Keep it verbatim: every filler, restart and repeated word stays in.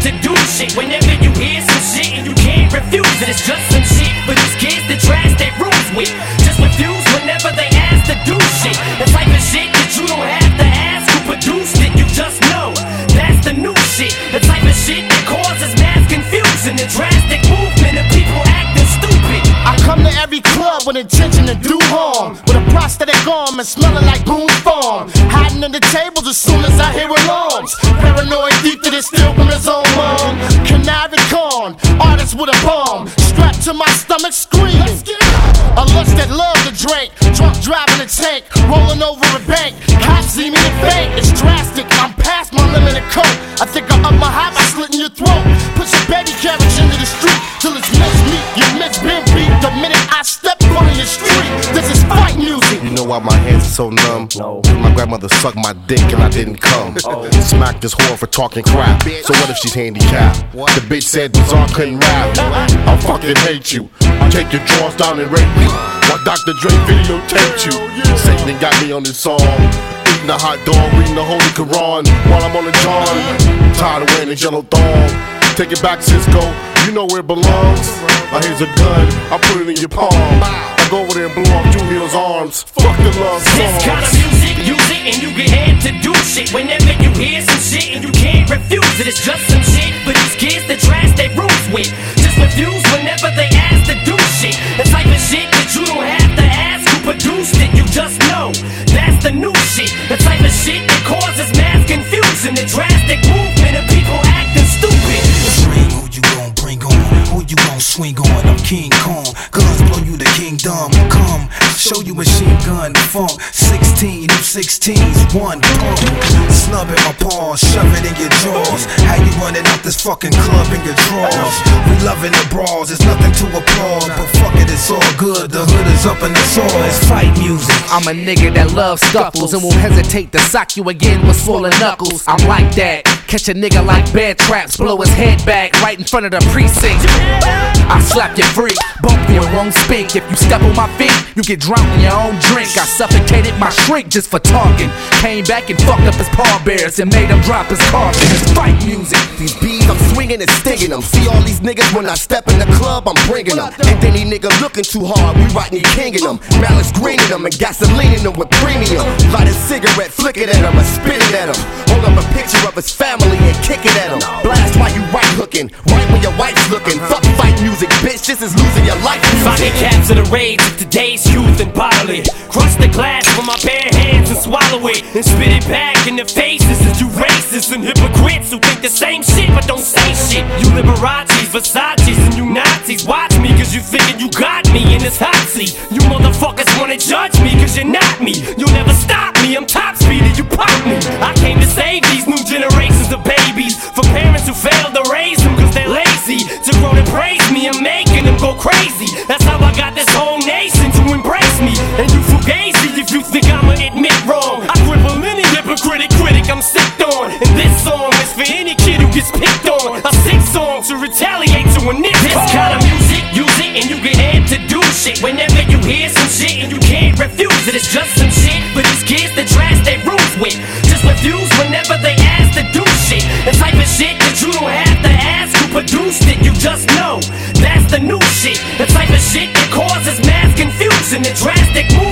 to do shit. Whenever you hear some shit and you can't refuse it, it's just some shit for these kids that trash their rules with. Just refuse whenever they ask to do shit. The type of shit that you don't have to ask who produced it, you just know. That's the new shit. The type of shit that causes mass confusion, the drastic movement of people acting stupid. I come to every club with intention to do harm, with a prosthetic arm and smelling like Boone's Farm. Hiding in the tables as soon as I hear alarms. Paranoid deep that it's still from his own mom. Conniving con, artist with a bomb, strapped to my stomach screaming. A lust that love to drink, drunk driving a tank, rolling over a bank. Cops see me to faint, it's drastic, I'm past my limit of coke. I think I up my high by slitting your throat. Put your baby carriage into the street till it's mismeet. You miss been beat the minute I step on the street. This is fight music. You know why my hands are so numb? No. My grandmother sucked my dick and I didn't come. Oh. Smacked this whore for talking crap. So what if she's handicapped? What? The bitch said Bizarre couldn't rap. I fucking hate you. Take your drawers down and rape you. While Doctor Dre videotaped you. Satan got me on this song. Eating a hot dog, reading the Holy Quran while I'm on the John. Tired of wearing this yellow thong. Take it back, Cisco. You know where it belongs. Now here's a gun. I put it in your palm. I go over there and blow off Julio's arms. Fuck the love songs. This kind of music, use it and you get amped to do shit. Whenever you hear some shit and you can't refuse it, it's just some shit for these kids that trash their rules with. Just refuse whenever they ask to do shit. The type of shit that you don't have to ask who produced it, you just know. That's the new shit. The type of shit that causes mass confusion, the drastic movement of people acting stupid. Bring who you gon' bring on, who you gon' swing on. I'm King Kong, guns blow you the kingdom. Come, show you machine gun funk. Sixteen, you sixteens, one pump. Snub in my paws, shove it in your jaws. How you running out this fucking club in your drawers? We loving the brawls, there's nothing to applaud, but fuck it, it's all good. The hood is up in the soil. It's fight music. I'm a nigga that loves scuffles and won't hesitate to sock you again with swollen knuckles. I'm like that. Catch a nigga like bear traps, blow his head back right in front of the precinct. I slap you free, bump you and won't speak. If you step on my feet, you get drowned in your own drink. I suffocated my shrink just for talking. Came back and fucked up his pallbearers and made him drop his car. It's fight music. These bees, I'm swinging and stinging them. See all these niggas when I step in the club, I'm bringing them. And any nigga looking too hard, we writing kinging them. Malice greening them and gasoline in them with premium. Light a cigarette, flick it at him, and spit it at him. Hold up a picture of his family and kick it at him. Blast while you right hooking, right when your wife's looking. Fuck fight music, bitch, this is losing your life. Finally capture the rage of today's youth and bottle it. Crush the glass with my bare hands and swallow it. And spit it back in the faces of you racists and hypocrites who think the same shit but don't say shit. You Liberace's, Versace's, and you Nazis. Watch me cause you thinking you got me in this hot seat. You motherfuckers wanna judge me cause you're not me. You'll never stop me, I'm top speed and you pop me. I came to save these new generations of babies for parents who failed to raise them cause they're lazy. To grow to praise me, I'm making them go crazy. That's how I got this whole nation to embrace me. And you fugazi if you think I'ma admit wrong. I cripple any hypocritic critic I'm sick on. And this song is for any kid who gets picked on. A sick song to retaliate to a nigga. This kind of music, use it and you get amped to do shit. Whenever you hear some shit and you can't refuse it, it's just some shit for these kids that trash their rules with. Just refuse whenever they ask to do shit. The type of shit that you don't have to ask who produced it, you just know. That's the new shit. The type of shit that causes mass confusion, the drastic move